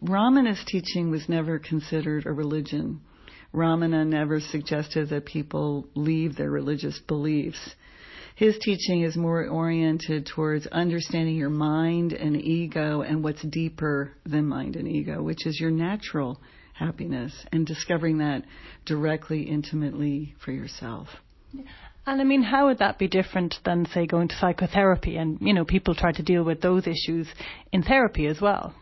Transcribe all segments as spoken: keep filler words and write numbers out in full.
Ramana's teaching was never considered a religion. Ramana never suggested that people leave their religious beliefs. His teaching is more oriented towards understanding your mind and ego and what's deeper than mind and ego, which is your natural happiness, and discovering that directly, intimately for yourself. And I mean, how would that be different than, say, going to psychotherapy? And, you know, people try to deal with those issues in therapy as well.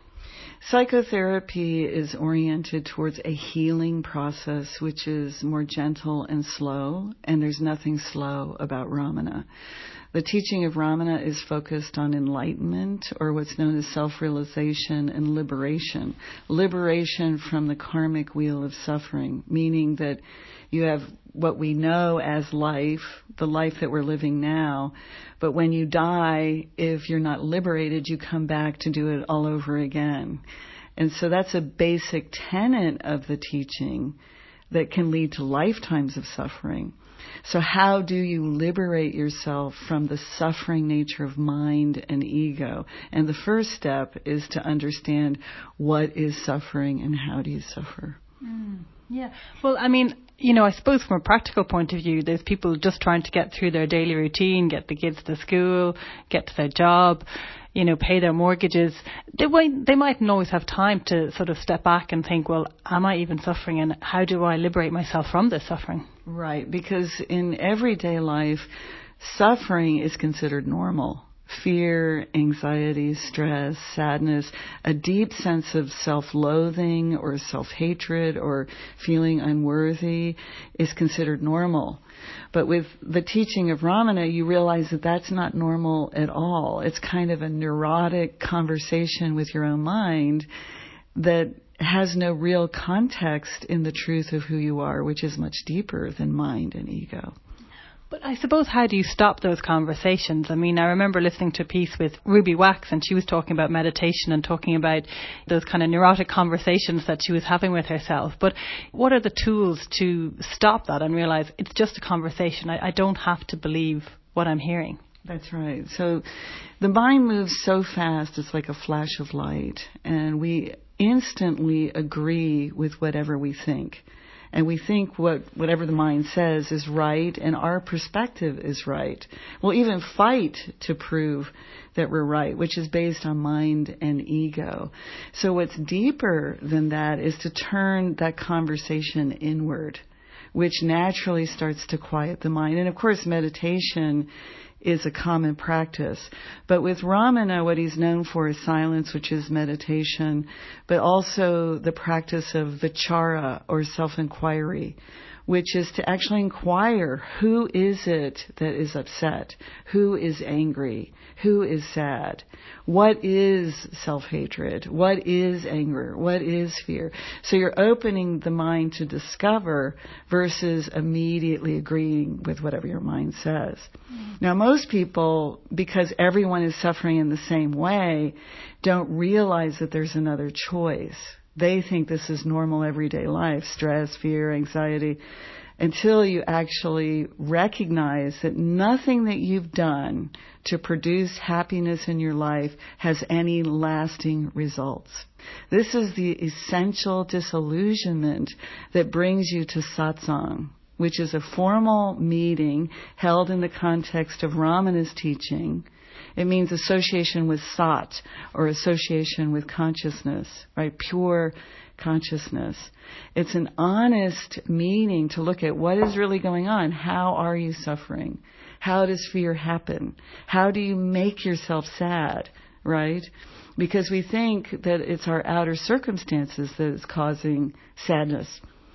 Psychotherapy is oriented towards a healing process, which is more gentle and slow, and there's nothing slow about Ramana. The teaching of Ramana is focused on enlightenment, or what's known as self-realization and liberation. Liberation from the karmic wheel of suffering, meaning that you have what we know as life, the life that we're living now, but when you die, if you're not liberated, you come back to do it all over again. And so that's a basic tenet of the teaching that can lead to lifetimes of suffering. So how do you liberate yourself from the suffering nature of mind and ego? And the first step is to understand what is suffering and how do you suffer. Mm, yeah. Well, I mean, you know, I suppose from a practical point of view, there's people just trying to get through their daily routine, get the kids to school, get to their job, you know, pay their mortgages. They might, they mightn't always have time to sort of step back and think, well, am I even suffering, and how do I liberate myself from this suffering? Right, because in everyday life, suffering is considered normal. Fear, anxiety, stress, sadness, a deep sense of self-loathing or self-hatred or feeling unworthy is considered normal. But with the teaching of Ramana, you realize that that's not normal at all. It's kind of a neurotic conversation with your own mind that has no real context in the truth of who you are, which is much deeper than mind and ego. But I suppose, how do you stop those conversations? I mean, I remember listening to a piece with Ruby Wax, and she was talking about meditation and talking about those kind of neurotic conversations that she was having with herself. But what are the tools to stop that and realize it's just a conversation? I, I don't have to believe what I'm hearing. That's right. So the mind moves so fast, it's like a flash of light, and we instantly agree with whatever we think. And we think what whatever the mind says is right, and our perspective is right. We'll even fight to prove that we're right, which is based on mind and ego. So what's deeper than that is to turn that conversation inward, which naturally starts to quiet the mind. And of course, meditation is a common practice. But with Ramana, what he's known for is silence, which is meditation, but also the practice of vichara, or self-inquiry, which is to actually inquire, who is it that is upset? Who is angry? Who is sad? What is self-hatred? What is anger? What is fear? So you're opening the mind to discover versus immediately agreeing with whatever your mind says. Mm. Now, most people, because everyone is suffering in the same way, don't realize that there's another choice. They think this is normal everyday life, stress, fear, anxiety, until you actually recognize that nothing that you've done to produce happiness in your life has any lasting results. This is the essential disillusionment that brings you to satsang, which is a formal meeting held in the context of Ramana's teaching. It means association with sat, or association with consciousness, right? Pure consciousness. It's an honest meeting to look at what is really going on. How are you suffering? How does fear happen? How do you make yourself sad, right? Because we think that it's our outer circumstances that is causing sadness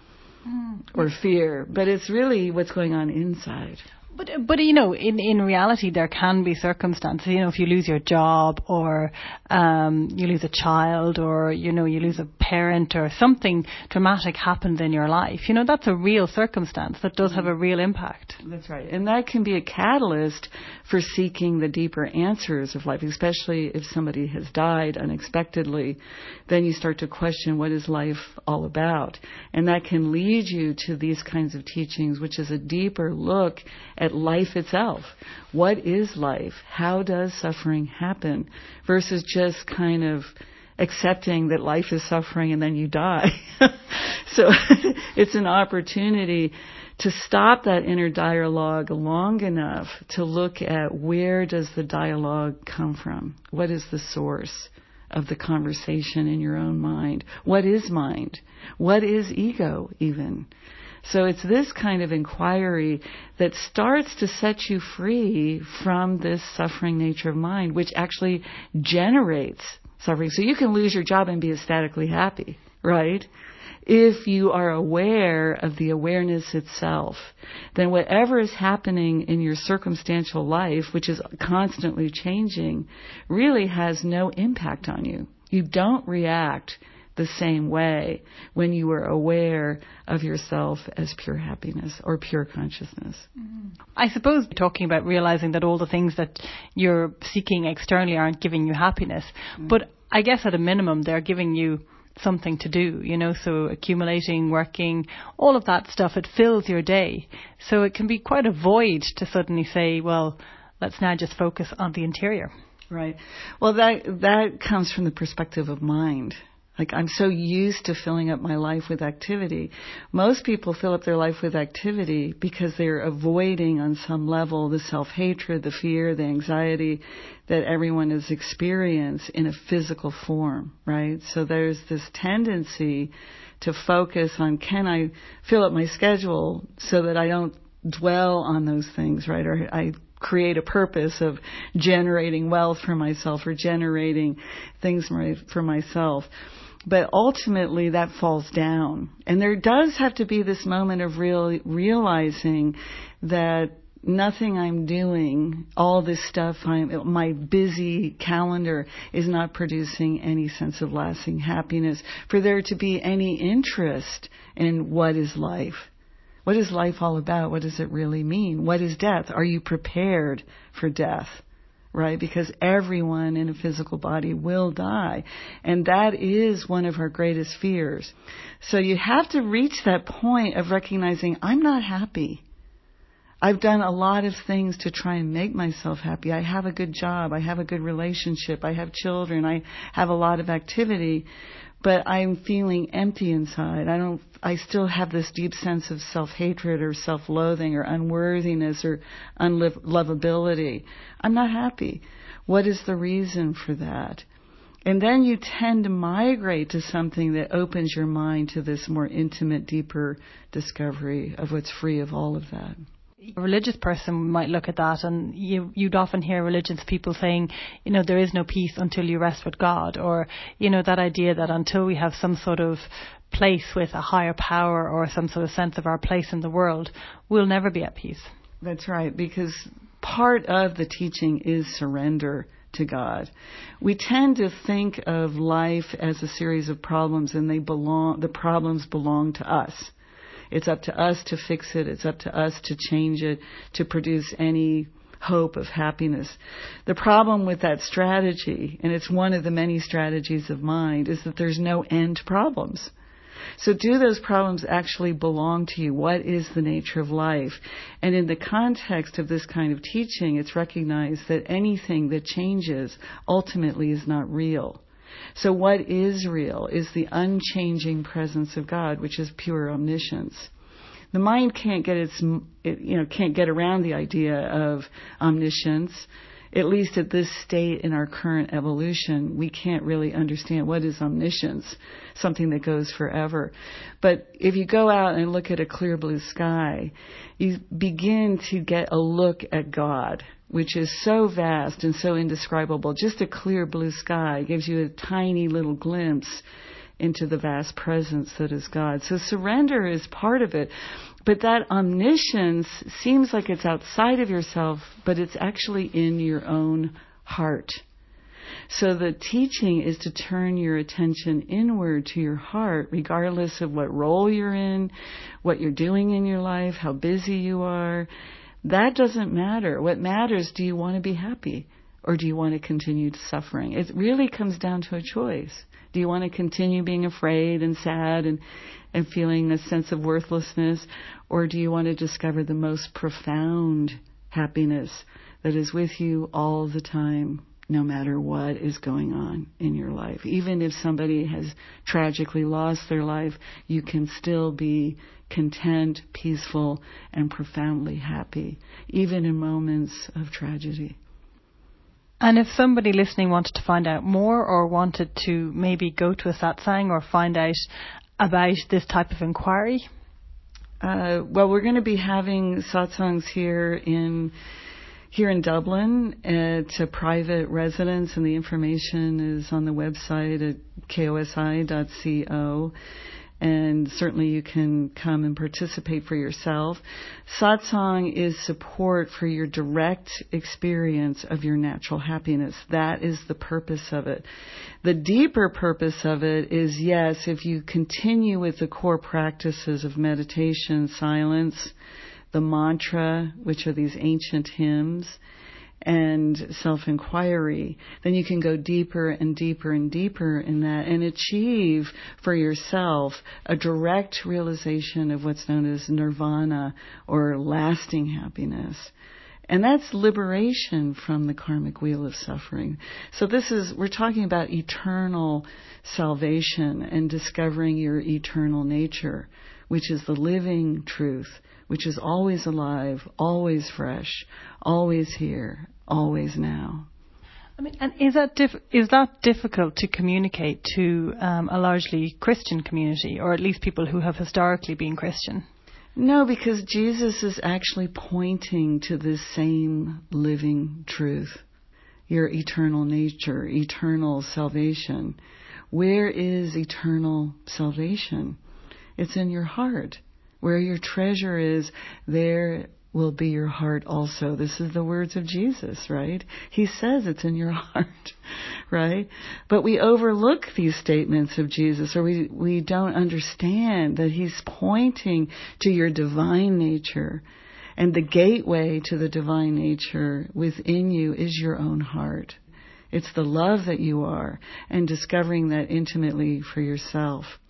mm. or fear, but it's really what's going on inside. But, but you know, in, in reality, there can be circumstances, you know, if you lose your job, or um, you lose a child, or, you know, you lose a parent, or something dramatic happens in your life. You know, that's a real circumstance that does have a real impact. That's right. And that can be a catalyst for seeking the deeper answers of life, especially if somebody has died unexpectedly. Then you start to question, what is life all about? And that can lead you to these kinds of teachings, which is a deeper look at life itself. What is life? How does suffering happen? Versus just kind of accepting that life is suffering and then you die. So it's an opportunity to stop that inner dialogue long enough to look at where does the dialogue come from? What is the source of the conversation in your own mind? What is mind? What is ego even? So it's this kind of inquiry that starts to set you free from this suffering nature of mind, which actually generates suffering. So you can lose your job and be ecstatically happy, right? If you are aware of the awareness itself, then whatever is happening in your circumstantial life, which is constantly changing, really has no impact on you. You don't react the same way when you are aware of yourself as pure happiness or pure consciousness. Mm-hmm. I suppose talking about realizing that all the things that you're seeking externally aren't giving you happiness, mm-hmm. but I guess at a minimum they're giving you something to do, you know, so accumulating, working, all of that stuff, it fills your day. So it can be quite a void to suddenly say, well, let's now just focus on the interior. Right. Well, that that comes from the perspective of mind. Like, I'm so used to filling up my life with activity. Most people fill up their life with activity because they're avoiding on some level the self-hatred, the fear, the anxiety that everyone has experienced in a physical form, right? So there's this tendency to focus on, can I fill up my schedule so that I don't dwell on those things, right? Or I create a purpose of generating wealth for myself or generating things for myself. But ultimately, that falls down. And there does have to be this moment of real, realizing that nothing I'm doing, all this stuff, I'm, my busy calendar is not producing any sense of lasting happiness. For there to be any interest in what is life. What is life all about? What does it really mean? What is death? Are you prepared for death? Right? Because everyone in a physical body will die. And that is one of our greatest fears. So you have to reach that point of recognizing, I'm not happy. I've done a lot of things to try and make myself happy. I have a good job. I have a good relationship. I have children. I have a lot of activity. But I'm feeling empty inside. I don't, I still have this deep sense of self-hatred or self-loathing or unworthiness or unlovability. I'm not happy. What is the reason for that? And then you tend to migrate to something that opens your mind to this more intimate, deeper discovery of what's free of all of that. A religious person might look at that, and you, you'd often hear religious people saying, you know, there is no peace until you rest with God, or, you know, that idea that until we have some sort of place with a higher power or some sort of sense of our place in the world, we'll never be at peace. That's right, because part of the teaching is surrender to God. We tend to think of life as a series of problems, and they belong, the problems belong to us. It's up to us to fix it. It's up to us to change it, to produce any hope of happiness. The problem with that strategy, and it's one of the many strategies of mind, is that there's no end to problems. So do those problems actually belong to you? What is the nature of life? And in the context of this kind of teaching, it's recognized that anything that changes ultimately is not real. So what is real is the unchanging presence of God, which is pure omniscience. The mind can't get its, it, you know, can't get around the idea of omniscience. At least at this state in our current evolution, we can't really understand what is omniscience, something that goes forever. But if you go out and look at a clear blue sky, you begin to get a look at God, which is so vast and so indescribable. Just a clear blue sky gives you a tiny little glimpse into the vast presence that is God. So surrender is part of it. But that omniscience seems like it's outside of yourself, but it's actually in your own heart. So the teaching is to turn your attention inward to your heart, regardless of what role you're in, what you're doing in your life, how busy you are. That doesn't matter. What matters, do you want to be happy or do you want to continue suffering? It really comes down to a choice. Do you want to continue being afraid and sad and, and feeling a sense of worthlessness, or do you want to discover the most profound happiness that is with you all the time, no matter what is going on in your life. Even if somebody has tragically lost their life, you can still be content, peaceful, and profoundly happy, even in moments of tragedy. And if somebody listening wanted to find out more or wanted to maybe go to a satsang or find out about this type of inquiry? Uh, well, we're going to be having satsangs here in here in Dublin at a private residence, and the information is on the website at k o s i dot co. And certainly you can come and participate for yourself. Satsang is support for your direct experience of your natural happiness. That is the purpose of it. The deeper purpose of it is, yes, if you continue with the core practices of meditation, silence, the mantra, which are these ancient hymns, and self-inquiry, then you can go deeper and deeper and deeper in that and achieve for yourself a direct realization of what's known as nirvana, or lasting happiness. And that's liberation from the karmic wheel of suffering. So this is, we're talking about eternal salvation and discovering your eternal nature, which is the living truth, which is always alive, always fresh, always here, always now. I mean, and is that diff- is that difficult to communicate to um, a largely Christian community, or at least people who have historically been Christian? No, because Jesus is actually pointing to this same living truth, your eternal nature, eternal salvation. Where is eternal salvation? It's in your heart. Where your treasure is, there will be your heart also. This is the words of Jesus, right? He says it's in your heart, right? But we overlook these statements of Jesus, or we, we don't understand that he's pointing to your divine nature. And the gateway to the divine nature within you is your own heart. It's the love that you are, and discovering that intimately for yourself.